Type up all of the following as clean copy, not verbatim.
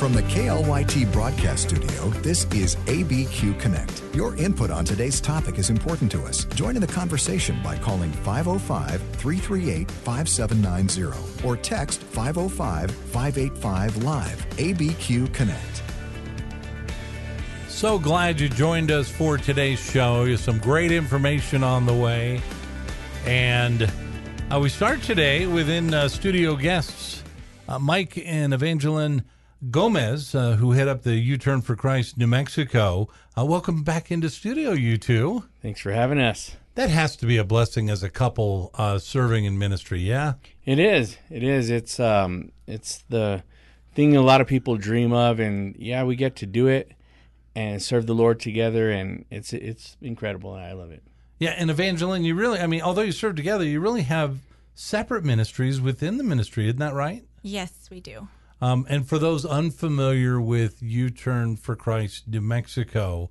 From the KLYT broadcast studio, this is ABQ Connect. Your input on today's topic is important to us. Join in the conversation by calling 505-338-5790 or text 505-585-LIVE. ABQ Connect. So glad you joined us for today's show. There's some great information on the way. And we start today with studio guests, Mike and Evangeline Gomez, who head up the U-Turn for Christ New Mexico. Welcome back into studio, you two. Thanks for having us. That has to be a blessing as a couple serving in ministry, yeah? It is. It's the thing a lot of people dream of, and yeah, we get to do it and serve the Lord together, and it's incredible, and I love it. Yeah, and Evangeline, you really, although you serve together, you really have separate ministries within the ministry, isn't that right? Yes, we do. And for those unfamiliar with U-Turn for Christ New Mexico,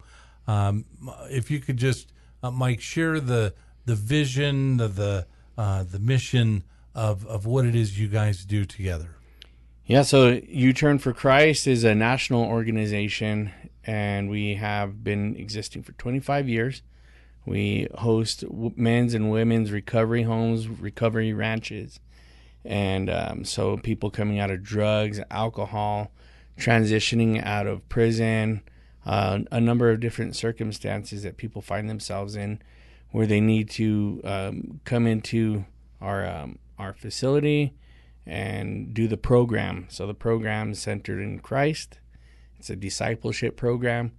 if you could just, Mike, share the vision, the mission of what it is you guys do together. Yeah, so U-Turn for Christ is a national organization, and we have been existing for 25 years. We host men's and women's recovery homes, recovery ranches, and so people coming out of drugs, alcohol, transitioning out of prison, a number of different circumstances that people find themselves in where they need to come into our facility and do the program. So the program is centered in Christ. It's a discipleship program,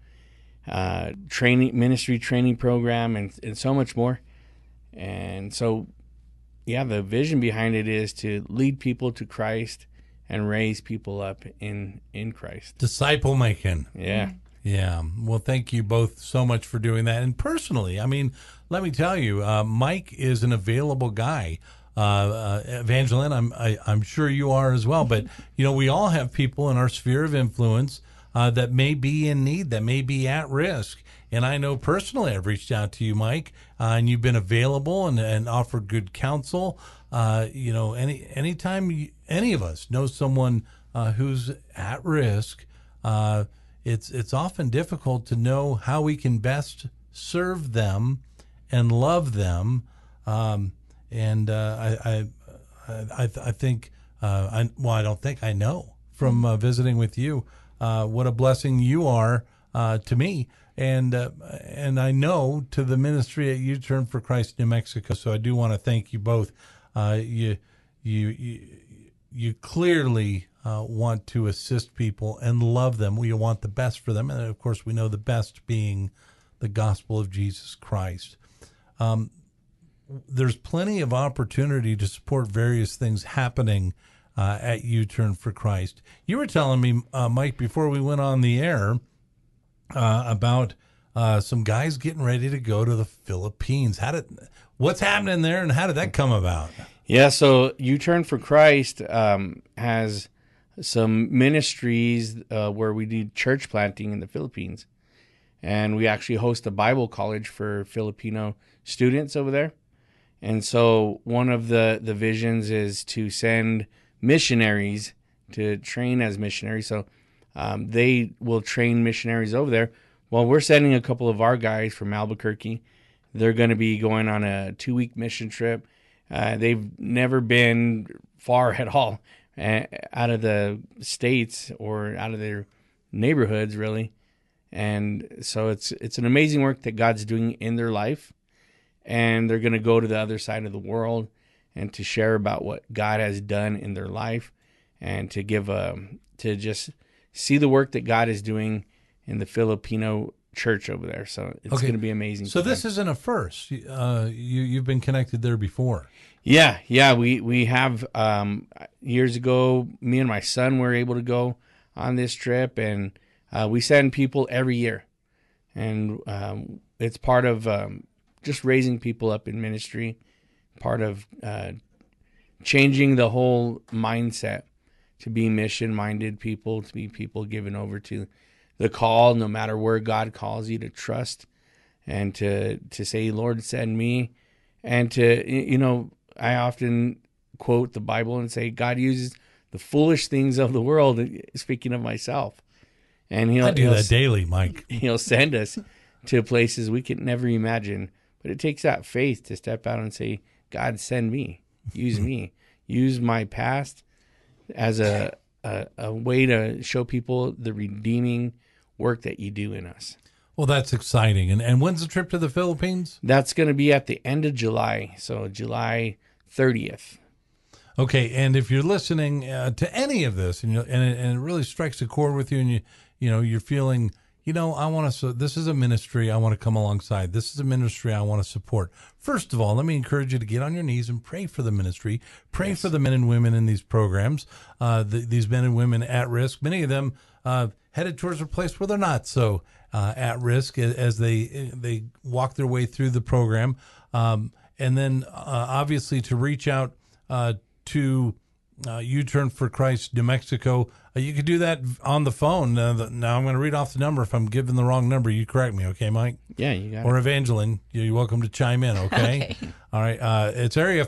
ministry training program, and so much more. And so, yeah, the vision behind it is to lead people to Christ and raise people up in Christ. Disciple making. Yeah. Yeah. Well, thank you both so much for doing that. And personally, let me tell you, Mike is an available guy. Evangeline, I'm sure you are as well. But, we all have people in our sphere of influence that may be in need, that may be at risk. And I know personally I've reached out to you, Mike, and you've been available and offered good counsel. Anytime any of us know someone who's at risk, it's often difficult to know how we can best serve them and love them. I know from visiting with you what a blessing you are to me, and I know to the ministry at U-Turn for Christ New Mexico. So I do want to thank you both. You clearly want to assist people and love them. We want the best for them, and of course we know the best being the gospel of Jesus Christ. There's plenty of opportunity to support various things happening at U-Turn for Christ. You were telling me, Mike, before we went on the air, about some guys getting ready to go to the Philippines. What's happening there, and how did that come about? Yeah, so U-Turn for Christ has some ministries where we do church planting in the Philippines. And we actually host a Bible college for Filipino students over there. And so one of the visions is to send missionaries to train as missionaries. So they will train missionaries over there. Well, we're sending a couple of our guys from Albuquerque. They're going to be going on a 2-week mission trip. They've never been far at all out of the states or out of their neighborhoods, really. And so it's an amazing work that God's doing in their life. And they're going to go to the other side of the world and to share about what God has done in their life, and to give to just see the work that God is doing in the Filipino church over there. So it's going to be amazing. So this isn't a first. You've been connected there before. Yeah. We have years ago. Me and my son were able to go on this trip, and we send people every year, and it's part of just raising people up in ministry, part of changing the whole mindset to be mission-minded people, to be people given over to the call, no matter where God calls you, to trust and to say, Lord, send me. And to, I often quote the Bible and say, God uses the foolish things of the world, speaking of myself. And I do that daily, Mike. He'll send us to places we could never imagine. But it takes that faith to step out and say, God, send me. Use me. Use my past as a way to show people the redeeming work that you do in us. Well, that's exciting. And when's the trip to the Philippines? That's going to be at the end of July, so July 30th. Okay, and if you're listening to any of this, and it really strikes a chord with you, and you're feeling, I want to. This is a ministry I want to come alongside. This is a ministry I want to support. First of all, let me encourage you to get on your knees and pray for the ministry. Pray for the men and women in these programs. These men and women at risk. Many of them headed towards a place where they're not so at risk as they walk their way through the program, and then obviously to reach out to U-Turn for Christ, New Mexico. You could do that on the phone. Now I'm going to read off the number. If I'm giving the wrong number, you correct me, okay, Mike? Yeah, you got or it. Evangeline, you're welcome to chime in, okay? All right. It's area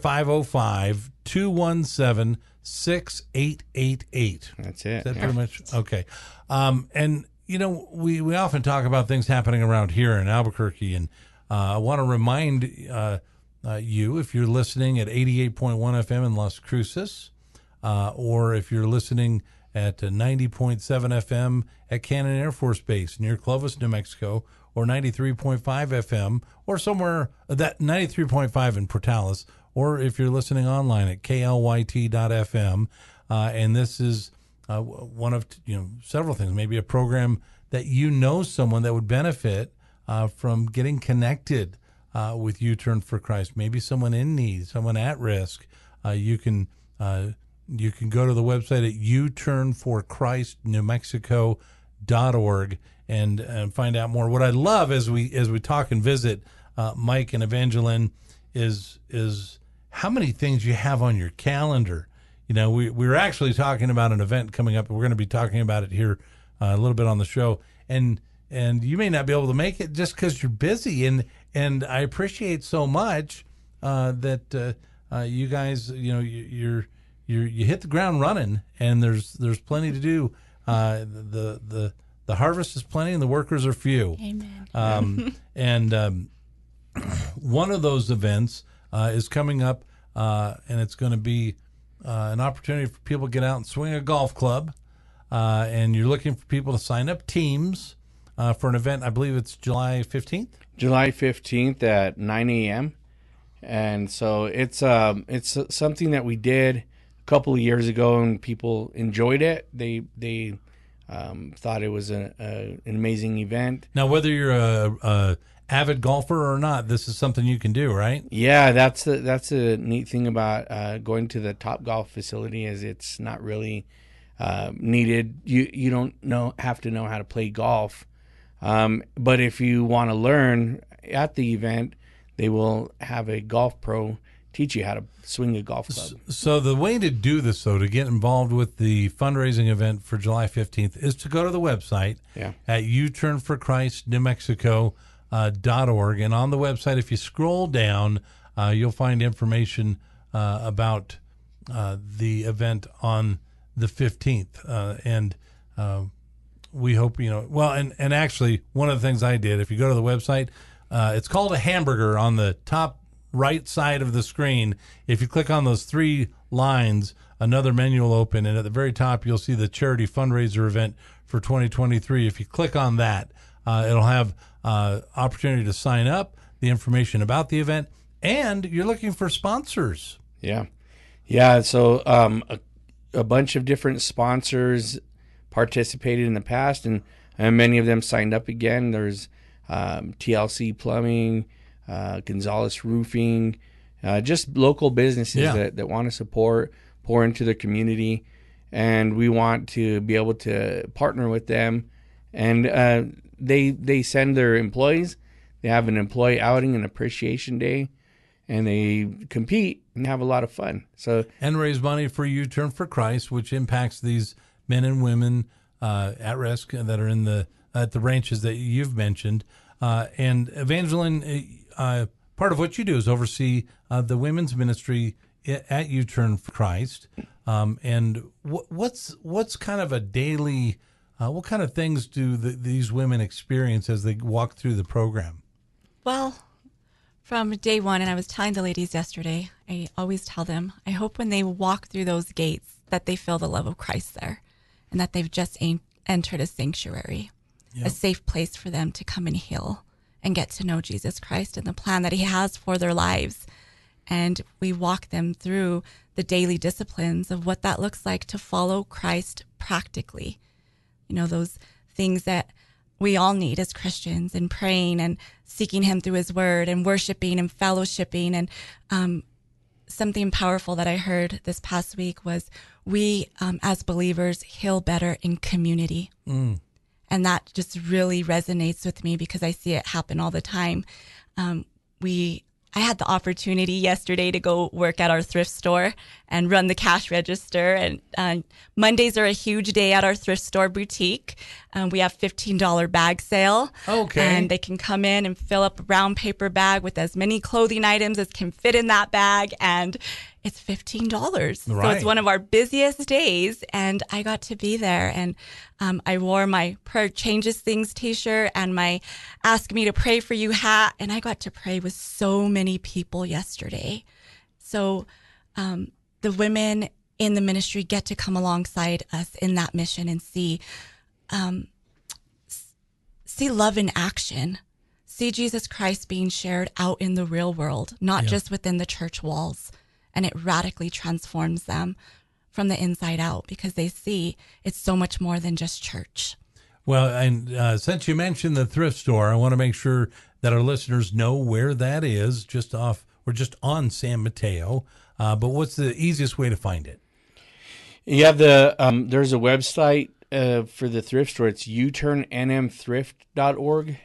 505-217-6888. That's it. Is that pretty much? Okay. And, we often talk about things happening around here in Albuquerque, and I want to remind you, if you're listening at 88.1 FM in Las Cruces, or if you're listening at 90.7 FM at Cannon Air Force Base near Clovis, New Mexico, or 93.5 FM, or somewhere that 93.5 in Portales, or if you're listening online at KLYT.FM, and this is one of several things, maybe a program that someone that would benefit from getting connected with U-Turn for Christ, maybe someone in need, someone at risk. You can go to the website at uturnforchristnewmexico.org and find out more. What I love as we talk and visit Mike and Evangeline is how many things you have on your calendar. We were actually talking about an event coming up, and we're going to be talking about it here a little bit on the show. And you may not be able to make it just because you're busy. And I appreciate so much that you guys, you hit the ground running, and there's plenty to do. The harvest is plenty, and the workers are few. Amen. And one of those events is coming up, and it's going to be an opportunity for people to get out and swing a golf club. And you're looking for people to sign up teams for an event. I believe it's July 15th. July 15th at 9 a.m. And so it's something that we did a couple of years ago, and people enjoyed it. They thought it was an amazing event. Now, whether you're a avid golfer or not, this is something you can do, right? Yeah, that's the neat thing about going to the Top Golf facility is it's not really needed. You don't have to know how to play golf. But if you want to learn at the event, they will have a golf pro teach you how to swing a golf club. So the way to do this, though, to get involved with the fundraising event for July 15th is to go to the website at uturnforchristnewmexico.org. And on the website, if you scroll down, you'll find information about the event on the 15th. And we hope, and actually one of the things I did, if you go to the website, it's called a hamburger on the top right side of the screen. If you click on those three lines, another menu will open, and at the very top, you'll see the charity fundraiser event for 2023. If you click on that, it'll have opportunity to sign up, the information about the event, and you're looking for sponsors. Yeah. So a bunch of different sponsors participated in the past, and many of them signed up again. There's TLC Plumbing, Gonzalez Roofing, just local businesses that want to pour into the community, and we want to be able to partner with them. And they send their employees. They have an employee outing and appreciation day, and they compete and have a lot of fun. And raise money for U-Turn for Christ, which impacts these men and women at risk that are at the ranches that you've mentioned. And Evangeline, part of what you do is oversee the women's ministry at U-Turn for Christ, and what's kind of a daily, what kind of things do these women experience as they walk through the program? Well, from day one, and I was telling the ladies yesterday, I always tell them, I hope when they walk through those gates that they feel the love of Christ there, and that they've just entered a sanctuary, a safe place for them to come and heal and get to know Jesus Christ and the plan that he has for their lives. And we walk them through the daily disciplines of what that looks like to follow Christ practically. You know, those things that we all need as Christians, and praying and seeking him through his word and worshiping and fellowshipping. And something powerful that I heard this past week was we, as believers, heal better in community. And that just really resonates with me because I see it happen all the time. I had the opportunity yesterday to go work at our thrift store and run the cash register. And Mondays are a huge day at our thrift store boutique. We have $15 bag sale. Okay. And they can come in and fill up a brown paper bag with as many clothing items as can fit in that bag. And it's $15. Right. So it's one of our busiest days. And I got to be there. And I wore my Prayer Changes Things t-shirt and my Ask Me to Pray for You hat. And I got to pray with so many people yesterday. So the women in the ministry get to come alongside us in that mission and see love in action, see Jesus Christ being shared out in the real world, not just within the church walls. And it radically transforms them from the inside out because they see it's so much more than just church. Well, and since you mentioned the thrift store, I want to make sure that our listeners know where that is, we're just on San Mateo. But what's the easiest way to find it? You have there's a website for the thrift store. It's uturnnmthrift.org.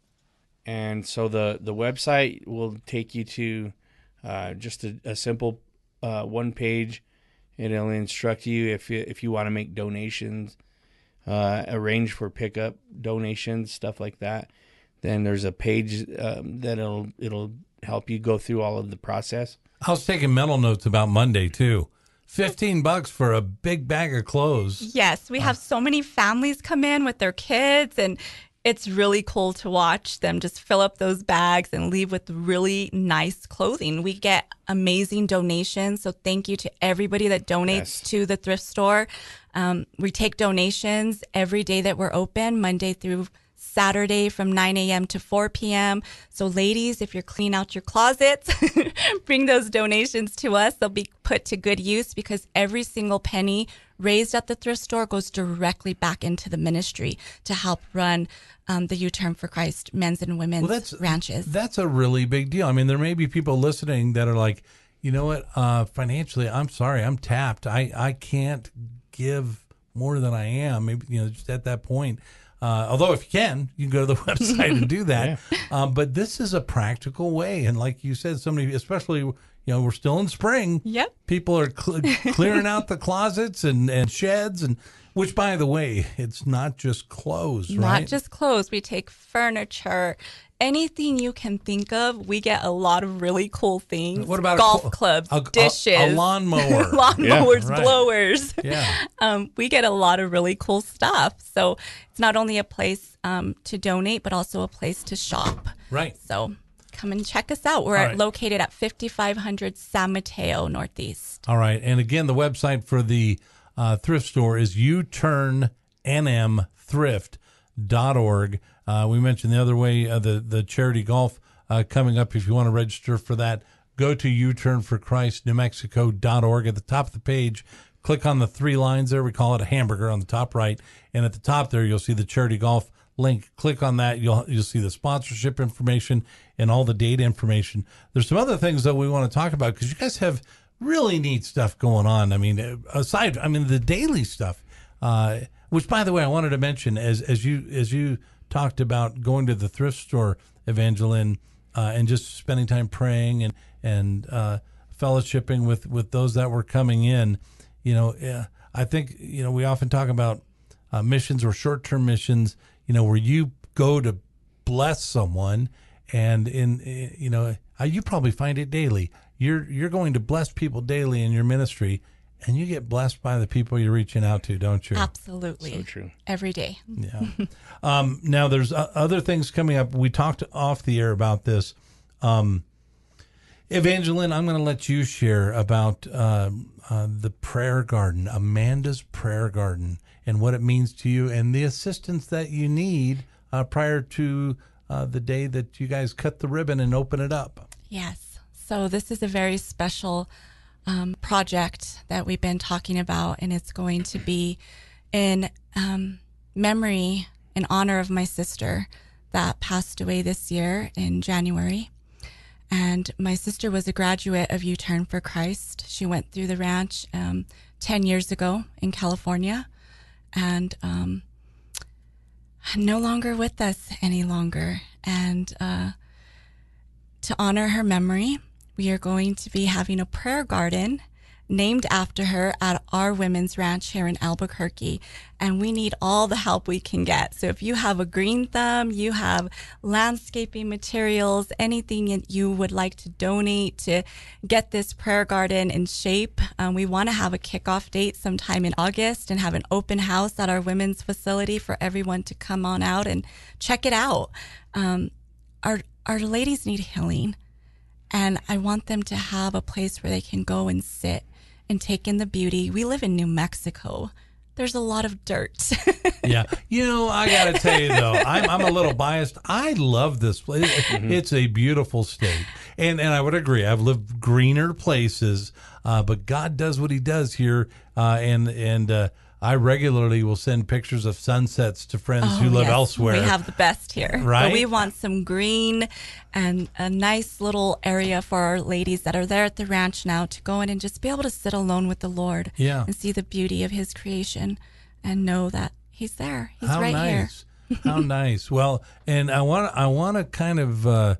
And so the website will take you to just a simple one page. It'll instruct you if you want to make donations, arrange for pickup donations, stuff like that. Then there's a page that it'll help you go through all of the process. I was taking mental notes about Monday too. $15 for a big bag of clothes. Yes, we have so many families come in with their kids, and it's really cool to watch them just fill up those bags and leave with really nice clothing. We get amazing donations, so thank you to everybody that donates to the thrift store. We take donations every day that we're open, Monday through Saturday from 9 a.m. to 4 p.m. So ladies, if you're cleaning out your closets, bring those donations to us. They'll be put to good use because every single penny raised at the thrift store goes directly back into the ministry to help run the U-Turn for Christ men's and women's ranches. That's a really big deal. I mean, there may be people listening that are like, you know what, financially, I'm sorry, I'm tapped. I can't give more than I am. Maybe, just at that point. Although if you can go to the website and do that. But this is a practical way. And like you said, somebody, especially, we're still in spring. Yep. People are clearing out the closets and sheds, and which, by the way, it's not just clothes, right? Not just clothes. We take furniture, anything you can think of. We get a lot of really cool things. What about golf clubs, dishes, a lawnmower, lawnmowers, right. blowers? Yeah. We get a lot of really cool stuff. So it's not only a place to donate, but also a place to shop. Right. So come and check us out. We're located at 5500 San Mateo Northeast. All right. And again, the website for the thrift store is uturnnmthrift.org. We mentioned the other way, the charity golf coming up. If you want to register for that, go to uturnforchristnewmexico.org. At the top of the page, click on the three lines there. We call it a hamburger on the top right. And at the top there, you'll see the charity golf link. Click on that. You'll see the sponsorship information and all the data information. There's some other things that we want to talk about because you guys have really neat stuff going on. I mean, the daily stuff, which, by the way, I wanted to mention as you talked about going to the thrift store, Evangeline, and just spending time praying and fellowshipping with those that were coming in. I think we often talk about missions or short-term missions. Where you go to bless someone, and you probably find it daily. you're going to bless people daily in your ministry, and you get blessed by the people you're reaching out to, don't you? Absolutely. So true. Every day. Yeah. Now there's other things coming up. We talked off the air about this. Evangeline, I'm going to let you share about the prayer garden, Amanda's prayer garden, and what it means to you, and the assistance that you need prior to the day that you guys cut the ribbon and open it up. Yes. So this is a very special project that we've been talking about, and it's going to be in memory, in honor of my sister that passed away this year in January. And my sister was a graduate of U-Turn for Christ. She went through the ranch 10 years ago in California, and no longer with us any longer. And to honor her memory, we are going to be having a prayer garden named after her at our women's ranch here in Albuquerque. And we need all the help we can get. So if you have a green thumb, you have landscaping materials, anything that you would like to donate to get this prayer garden in shape, we want to have a kickoff date sometime in August and have an open house at our women's facility for everyone to come on out and check it out. Our ladies need healing, and I want them to have a place where they can go and sit and take in the beauty. We live in New Mexico. There's a lot of dirt. Yeah. I got to tell you, though, I'm a little biased. I love this place. It's a beautiful state. And I would agree. I've lived greener places, but God does what he does here. And I regularly will send pictures of sunsets to friends who live elsewhere. We have the best here. Right? But we want some green and a nice little area for our ladies that are there at the ranch now to go in and just be able to sit alone with the Lord and see the beauty of his creation and know that he's there. He's How right nice. here. How nice. Well, and I want to kind of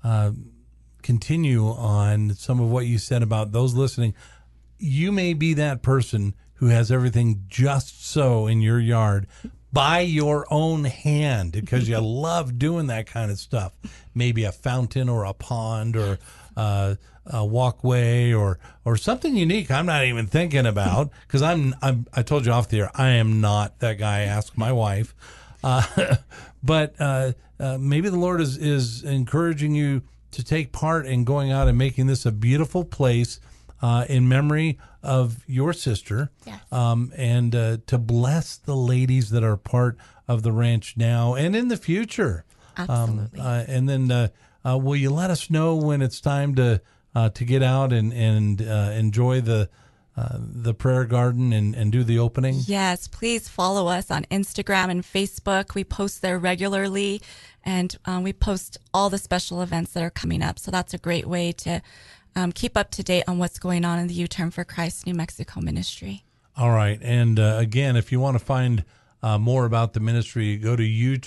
continue on some of what you said about those listening. You may be that person who has everything just so in your yard by your own hand because you love doing that kind of stuff. Maybe a fountain or a pond or a walkway or something unique I'm not even thinking about because I told you off the air, I am not that guy. Ask my wife. But maybe the Lord is encouraging you to take part in going out and making this a beautiful place in memory of your sister, Yes. And to bless the ladies that are part of the ranch now and in the future. Absolutely. And then will you let us know when it's time to get out and enjoy the prayer garden and do the opening? Yes, please follow us on Instagram and Facebook. We post there regularly, and we post all the special events that are coming up. So that's a great way to keep up to date on what's going on in the U-Turn for Christ New Mexico ministry. All right. And again, if you want to find more about the ministry, go to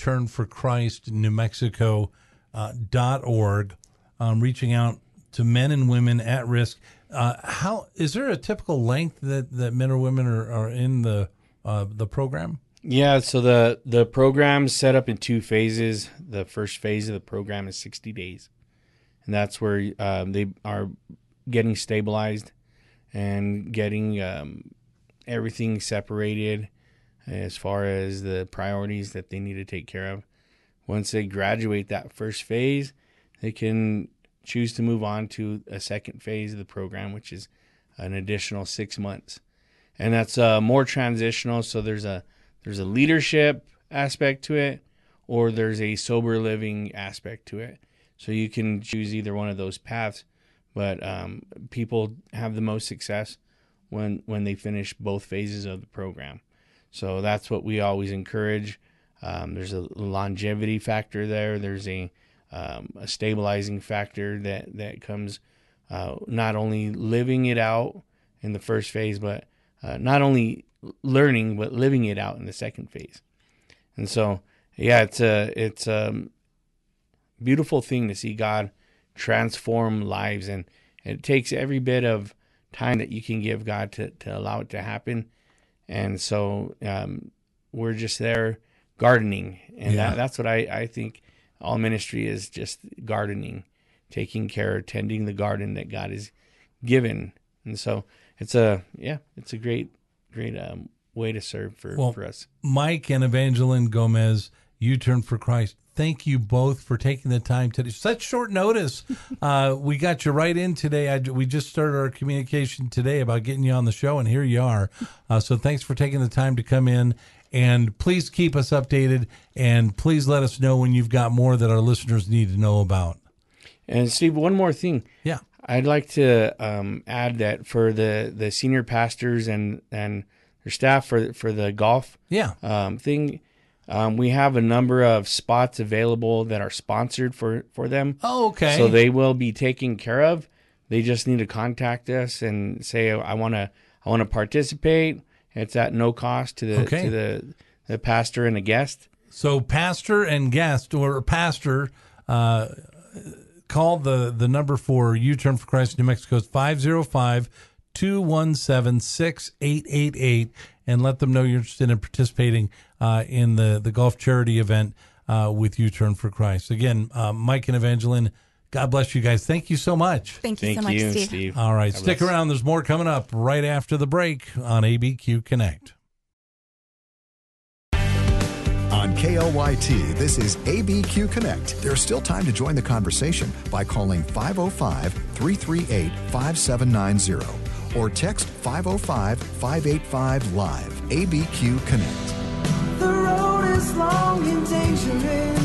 uturnforchristnewmexico.org, reaching out to men and women at risk. How is there a typical length that men or women are in the program? Yeah, so the program's set up in 2 phases. The first phase of the program is 60 days. And that's where they are getting stabilized and getting everything separated as far as the priorities that they need to take care of. Once they graduate that first phase, they can choose to move on to a second phase of the program, which is an additional 6 months. And that's more transitional. So there's a leadership aspect to it, or there's a sober living aspect to it. So you can choose either one of those paths, but people have the most success when they finish both phases of the program. So that's what we always encourage. There's a longevity factor there. There's a stabilizing factor that comes not only living it out in the first phase, but not only learning, but living it out in the second phase. And so, yeah, it's a beautiful thing to see God transform lives, and it takes every bit of time that you can give God to allow it to happen. And so we're just there gardening, and that's what I think all ministry is, just gardening, taking care, tending the garden that God has given. And so it's a great way to serve for us. Mike and Evangeline Gomez, U-Turn for Christ, thank you both for taking the time today. Such short notice. We got you right in today. We just started our communication today about getting you on the show, and here you are. So thanks for taking the time to come in. And please keep us updated, and please let us know when you've got more that our listeners need to know about. And Steve, one more thing. Yeah. I'd like to add that for the senior pastors and their staff for the golf thing, we have a number of spots available that are sponsored for them. Oh, okay. So they will be taken care of. They just need to contact us and say, I want to participate. It's at no cost to the pastor and the guest. So pastor and guest, or pastor, call the number for U-Turn for Christ New Mexico is 505-217-6888, and let them know you're interested in participating in the golf charity event with U-Turn for Christ. Again, Mike and Evangeline, God bless you guys. Thank you so much. Thank you so much, Steve. All right, stick around. There's more coming up right after the break on ABQ Connect. On KLYT, this is ABQ Connect. There's still time to join the conversation by calling 505-338-5790 or text 505-585-LIVE. ABQ Connect. The road is long and dangerous,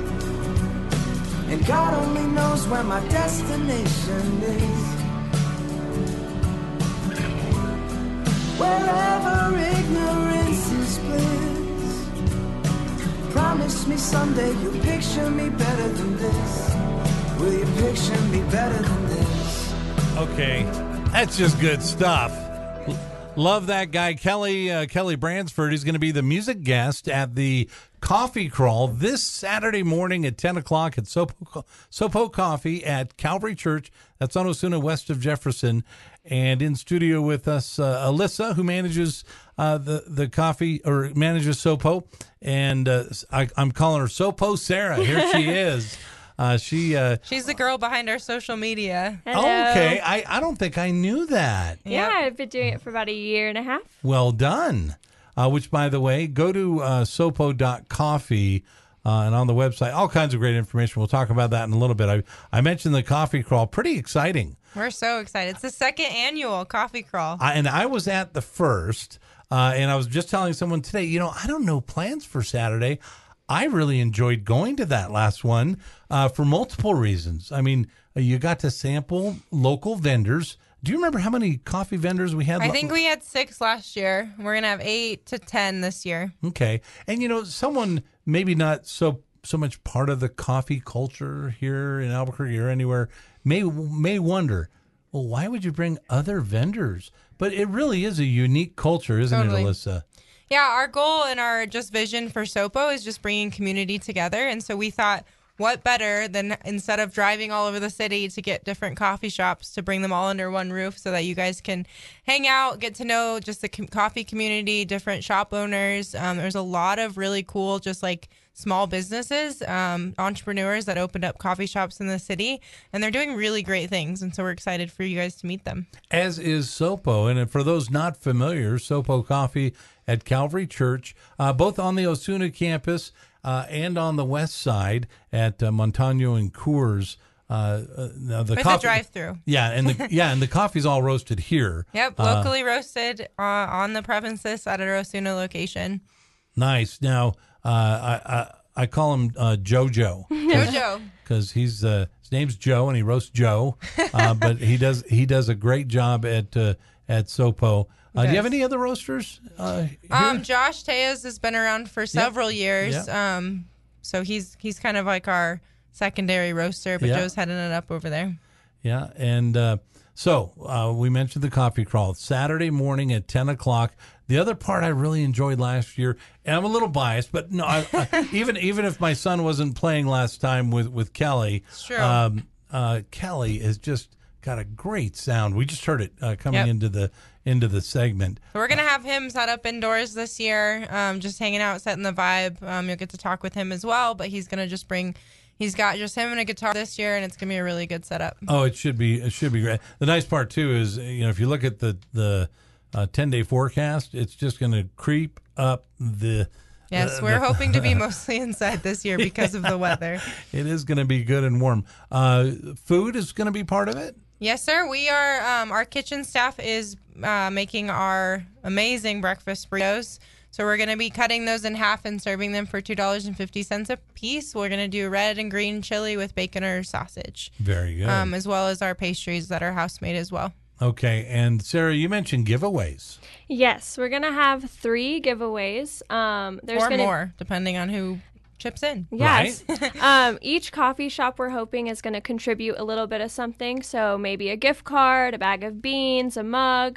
and God only knows where my destination is. Wherever ignorance is bliss, promise me someday you'll picture me better than this. Will you picture me better than this? Okay, that's just good stuff. Love that guy, Kelly Bransford. He's going to be the music guest at the Coffee Crawl this Saturday morning at 10 o'clock at Sopo Coffee at Calvary Church. That's on Osuna, west of Jefferson. And in studio with us, Alyssa, who manages the coffee, or manages Sopo. And I'm calling her Sopo Sarah. Here she is. She's the girl behind our social media. Hello. Okay, I don't think I knew that. Yeah, I've been doing it for about a year and a half. Well done. Which, by the way, go to sopo.coffee, and on the website, all kinds of great information. We'll talk about that in a little bit. I mentioned the Coffee Crawl. Pretty exciting. We're so excited. It's the second annual Coffee Crawl. And I was at the first, and I was just telling someone today, I don't know plans for Saturday. I really enjoyed going to that last one for multiple reasons. I mean, you got to sample local vendors. Do you remember how many coffee vendors we had? I think we had 6 last year. We're going to have 8 to 10 this year. Okay. And, someone maybe not so much part of the coffee culture here in Albuquerque or anywhere may wonder, well, why would you bring other vendors? But it really is a unique culture, isn't Totally. it, Alyssa? Yeah, our goal and our just vision for Sopo is just bringing community together. And so we thought, what better than instead of driving all over the city to get different coffee shops, to bring them all under one roof so that you guys can hang out, get to know just the coffee community, different shop owners. There's a lot of really cool, just like small businesses, entrepreneurs that opened up coffee shops in the city, and they're doing really great things. And so we're excited for you guys to meet them. As is Sopo. And for those not familiar, Sopo Coffee at Calvary Church, both on the Osuna campus and on the west side at Montano and Coors. With a drive-through. Yeah, and the coffee's all roasted here. Yep, locally roasted on the premises at our Osuna location. Nice. Now, I call him JoJo. JoJo. Because his name's Joe and he roasts Joe, but he does a great job at Sopo. Do you have any other roasters here? Josh Tejas has been around for several years. Yep. So he's kind of like our secondary roaster, but Joe's heading it up over there. Yeah, and so we mentioned the Coffee Crawl Saturday morning at 10 o'clock. The other part I really enjoyed last year, and I'm a little biased, but no, even if my son wasn't playing last time with Kelly, it's true. Kelly has just got a great sound. We just heard it coming into the segment. So we're gonna have him set up indoors this year, just hanging out, setting the vibe. You'll get to talk with him as well, but he's gonna just bring He's got just him and a guitar this year, and it's gonna be a really good setup. Oh, it should be great. The nice part too is, if you look at the 10-day forecast, it's just going to creep up the. Yes, we're hoping to be mostly inside this year because of the weather. It is going to be good and warm. Food is going to be part of it? Yes, sir. We are, our kitchen staff is making our amazing breakfast burritos. So we're going to be cutting those in half and serving them for $2.50 a piece. We're going to do red and green chili with bacon or sausage. Very good. As well as our pastries that are house-made as well. Okay. And Sarah, you mentioned giveaways. Yes, we're going to have 3 giveaways. There's Or gonna... more, depending on who chips in. Yes. Each coffee shop we're hoping is going to contribute a little bit of something. So maybe a gift card, a bag of beans, a mug.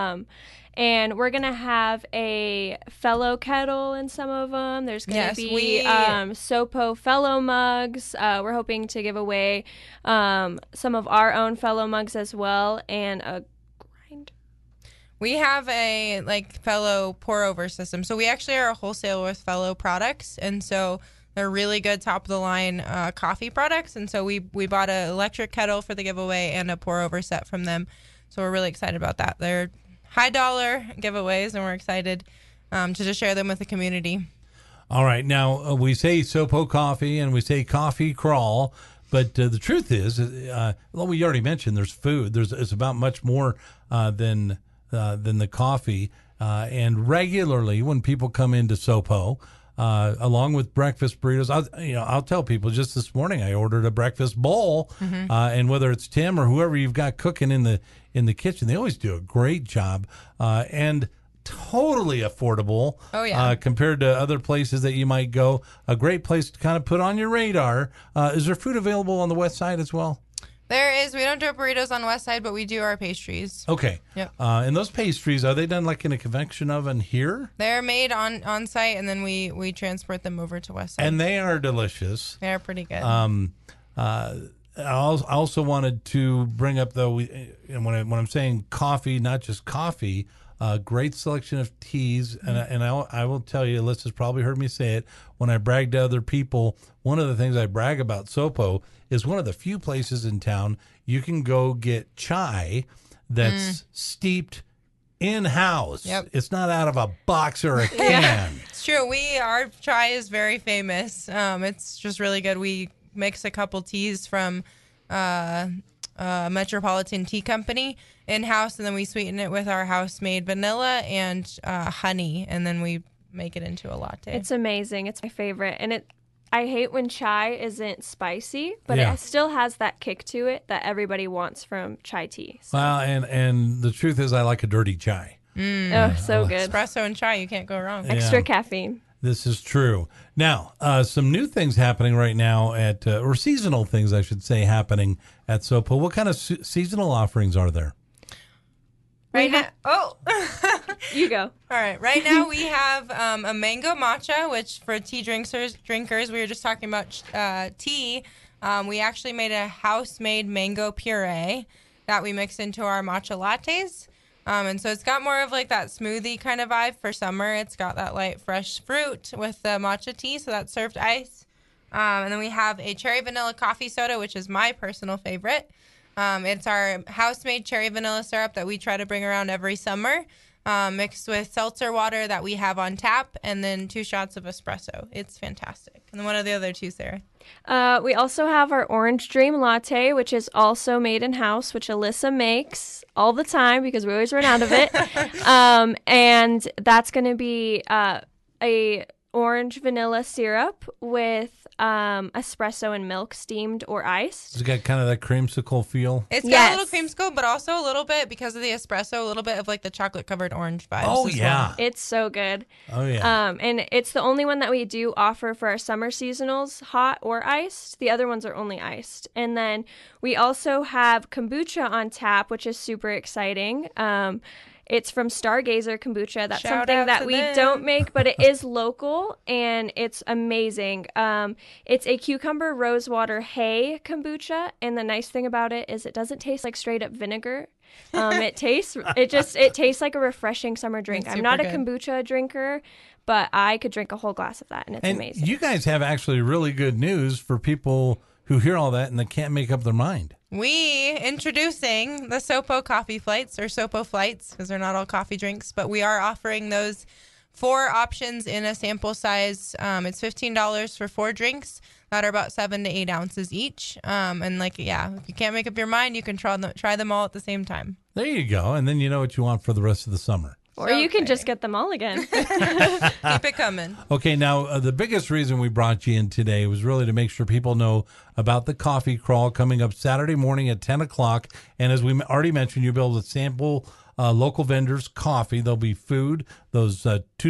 And we're going to have a fellow kettle in some of them. There's going to be Sopo fellow mugs. We're hoping to give away some of our own fellow mugs as well, and a grinder. We have a fellow pour over system. So we actually are a wholesaler with fellow products, and so they're really good top of the line coffee products. And so we bought an electric kettle for the giveaway and a pour over set from them. So we're really excited about that. They're high dollar giveaways, and we're excited to just share them with the community. All right. Now, we say Sopo coffee and we say coffee crawl, but the truth is, well, we already mentioned there's food. It's about much more than the coffee. And regularly when people come into Sopo, along with breakfast burritos, I'll tell people just this morning I ordered a breakfast bowl, and whether it's Tim or whoever you've got cooking in the kitchen, they always do a great job, and totally affordable. Oh, yeah. Compared to other places that you might go. A great place to kind of put on your radar. Is there food available on the west side as well? There is. We don't do burritos on the west side, but we do our pastries. Okay. Yep. And those pastries, are they done like in a convection oven here? They're made on site, and then we transport them over to west side. And they are delicious. They're pretty good. I also wanted to bring up, though, when I'm saying coffee, not just coffee, great selection of teas. And I will tell you, Alyssa's probably heard me say it, when I brag to other people, one of the things I brag about Sopo is one of the few places in town you can go get chai that's steeped in-house. Yep. It's not out of a box or a can. It's true. Our chai is very famous. It's just really good. We mix a couple teas from Metropolitan Tea Company in-house, and then we sweeten it with our house-made vanilla and honey, and then we make it into a latte. It's amazing. It's my favorite. And I hate when chai isn't spicy, but Yeah. it still has that kick to it that everybody wants from chai tea. So. Well, and the truth is I like a dirty chai. Oh, so good. Espresso and chai, you can't go wrong. Extra caffeine. This is true. Now, some new things happening right now or seasonal things, I should say, happening at Sopo. What kind of seasonal offerings are there? Right now, You go. all right. Right now we have a mango matcha, which for tea drinkers, we were just talking about tea. We actually made a house-made mango puree that we mix into our matcha lattes. And so it's got more of like that smoothie kind of vibe for summer. It's got that light, fresh fruit with the matcha tea, so that's served iced. And then we have a cherry vanilla coffee soda, which is my personal favorite. It's our house-made cherry vanilla syrup that we try to bring around every summer, mixed with seltzer water that we have on tap, and then 2 shots of espresso. It's fantastic. And then what are the other 2, Sarah? We also have our Orange Dream Latte, which is also made in-house, which Alyssa makes all the time because we always run out of it. And that's going to be a orange vanilla syrup with espresso and milk, steamed or iced. It's got kind of that creamsicle feel. It's got Yes. a little creamsicle, but also a little bit, because of the espresso, a little bit of like the chocolate-covered orange vibes. Oh, as yeah. well. It's so good. Oh, yeah. And it's the only one that we do offer for our summer seasonals, hot or iced. The other ones are only iced. And then we also have kombucha on tap, which is super exciting. It's from Stargazer Kombucha. That's Shout something out that to we them. don't make, but it is local, and it's amazing. It's a cucumber rosewater hay kombucha, and the nice thing about it is it doesn't taste like straight up vinegar. It tastes like a refreshing summer drink. It's I'm not a super good. kombucha drinker, but I could drink a whole glass of that, and it's amazing. You guys have actually really good news for people who hear all that and they can't make up their mind. We introducing the Sopo coffee flights, or Sopo flights, because they're not all coffee drinks, but we are offering those 4 options in a sample size. It's $15 for 4 drinks that are about 7 to 8 ounces each. And if you can't make up your mind, you can try them all at the same time. There you go. And then you know what you want for the rest of the summer. Or you can just get them all again. Keep it coming. Okay, now the biggest reason we brought you in today was really to make sure people know about the coffee crawl coming up Saturday morning at 10 o'clock. And as we already mentioned, you'll be able to sample local vendors' coffee. There'll be food, those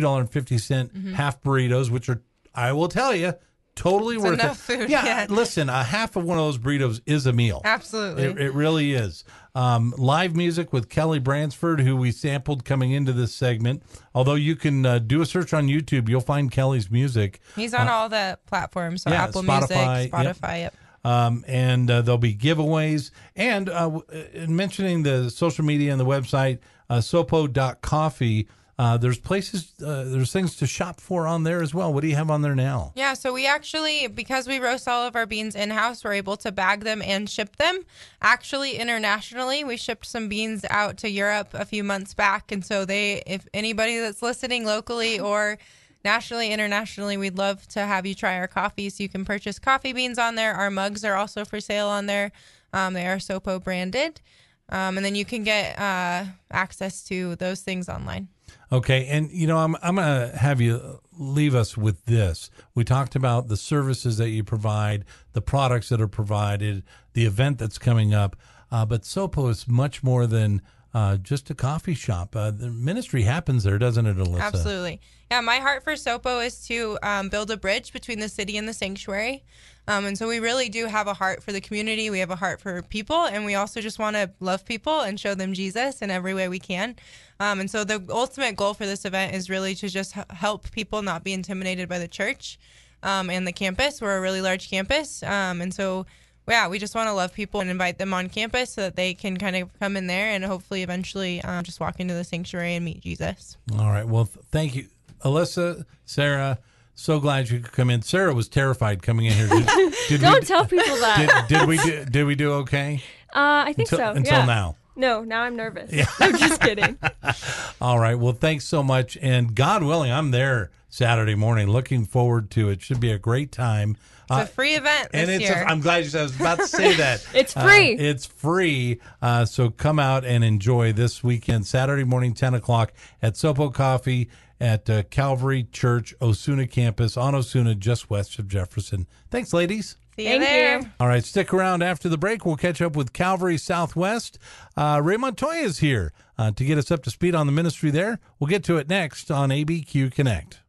$2.50 half burritos, which are, I will tell you, totally worth enough it. Food, yeah, listen, a half of one of those burritos is a meal. Absolutely. It really is. Live music with Kelly Bransford, who we sampled coming into this segment. Although you can do a search on YouTube, you'll find Kelly's music. He's on all the platforms, so yeah, Apple Spotify, Music, Spotify, yep. And there'll be giveaways. And mentioning the social media and the website, sopo.coffee, there's places, there's things to shop for on there as well. What do you have on there now? Yeah, so we actually, because we roast all of our beans in-house, we're able to bag them and ship them. Actually, internationally, we shipped some beans out to Europe a few months back. And so if anybody that's listening locally or nationally, internationally, we'd love to have you try our coffee. So you can purchase coffee beans on there. Our mugs are also for sale on there. They are Sopo branded. And then you can get access to those things online. Okay, and I'm going to have you leave us with this. We talked about the services that you provide, the products that are provided, the event that's coming up, but Sopo is much more than just a coffee shop. The ministry happens there, doesn't it, Alyssa? Absolutely. Yeah, my heart for Sopo is to build a bridge between the city and the sanctuary. And so we really do have a heart for the community. We have a heart for people, and we also just want to love people and show them Jesus in every way we can. And so the ultimate goal for this event is really to just help people not be intimidated by the church and the campus. We're a really large campus. And so, yeah, we just want to love people and invite them on campus so that they can kind of come in there and hopefully eventually just walk into the sanctuary and meet Jesus. All right. Well, thank you, Alyssa, Sarah. So glad you could come in. Sarah was terrified coming in here. Don't tell people that. Did we do okay? I think so. Until now. No, now I'm nervous. Yeah. I'm just kidding. All right. Well, thanks so much. And God willing, I'm there Saturday morning. Looking forward to it. Should be a great time. It's a free event this year. I'm glad I was about to say that. It's free. It's free. So come out and enjoy this weekend, Saturday morning, 10 o'clock at Sopo Coffee at Calvary Church, Osuna campus on Osuna, just west of Jefferson. Thanks, ladies. See you there. All right, stick around after the break. We'll catch up with Calvary Southwest. Ray Montoya is here to get us up to speed on the ministry there. We'll get to it next on ABQ Connect.